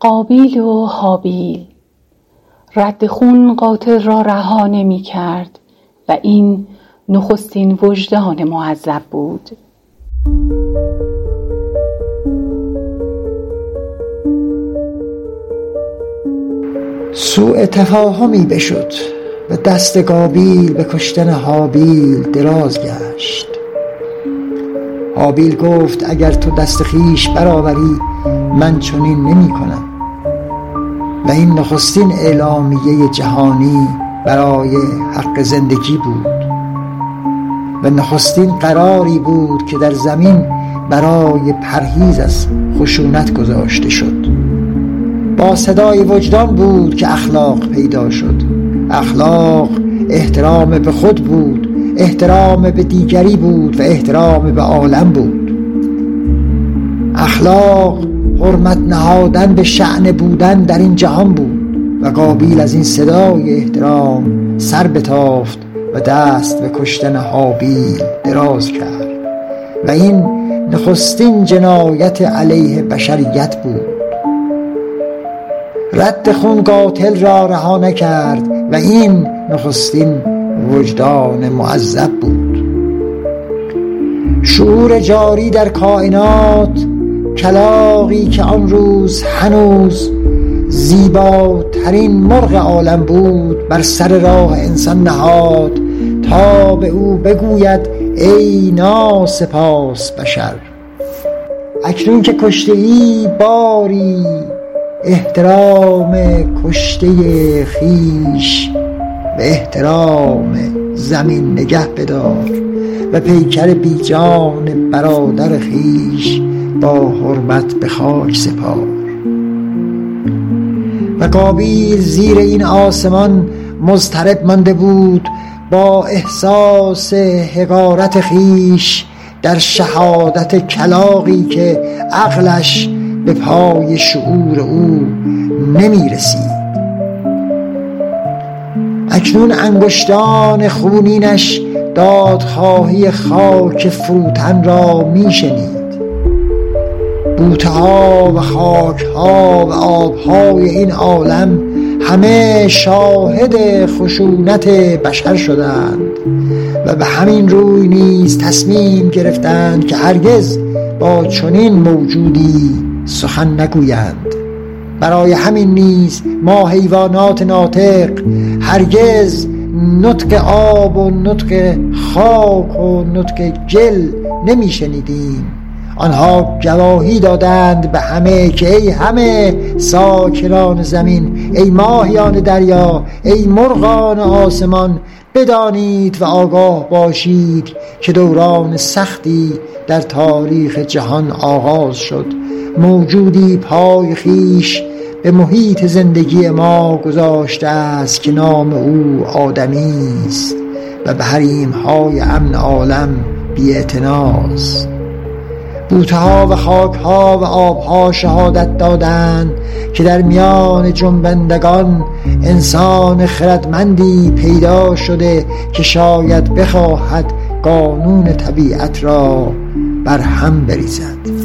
قابیل و هابیل. رد خون قاتل را رها نمی کرد و این نخستین وجدان معذب بود. سوء تفاهمی بشد و دست قابیل به کشتن هابیل دراز گشت. هابیل گفت اگر تو دست خویش برآوری من چنین نمی کنم. و این نخستین اعلامیه جهانی برای حق زندگی بود و نخستین قراری بود که در زمین برای پرهیز از خشونت گذاشته شد. با صدای وجدان بود که اخلاق پیدا شد. اخلاق احترام به خود بود، احترام به دیگری بود و احترام به عالم بود. اخلاق حرمت نهادن به شأن بودن در این جهان بود و قابیل از این صدای احترام سر بتافت و دست به کشتن هابیل دراز کرد و این نخستین جنایت علیه بشریت بود. رد خون قاتل را رها نکرد و این نخستین وجدان معذب بود. شعور جاری در کائنات، کلاغی که آن روز هنوز زیباترین مرغ عالم بود، بر سر راه انسان نهاد تا به او بگوید ای ناسپاس بشر، اکنون که کشته ای باری احترام کشته خویش و احترام زمین نگه بدار و پیکر بیجان برادر خویش با حرمت به خاک سپار. و قابیل زیر این آسمان مضطرب مانده بود با احساس حقارت خویش در شهادت کلاغی که عقلش به پای شعور او نمی رسید. اکنون انگشتان خونینش دادخواهی خاک فروتن را می شنید. بوته‌ها و خاک‌ها و آب‌های این عالم همه شاهد خشونت بشر شدند و به همین روی نیز تصمیم گرفتند که هرگز با چنین موجودی سخن نگویند. برای همین نیز ما حیوانات ناطق هرگز نطق آب و نطق خاک و نطق گل نمی شنیدیم. آنها گواهی دادند به همه که ای همه ساکنان زمین، ای ماهیان دریا، ای مرغان آسمان، بدانید و آگاه باشید که دوران سختی در تاریخ جهان آغاز شد. موجودی پای خویش به محیط زندگی ما گذاشته است که نام او آدمی است و به حریم‌های امن عالم بی‌اعتناست. بوته‌ها و خاک‌ها و آب‌ها شهادت دادند که در میان جنبندگان انسان خردمندی پیدا شده که شاید بخواهد قانون طبیعت را بر هم بریزد.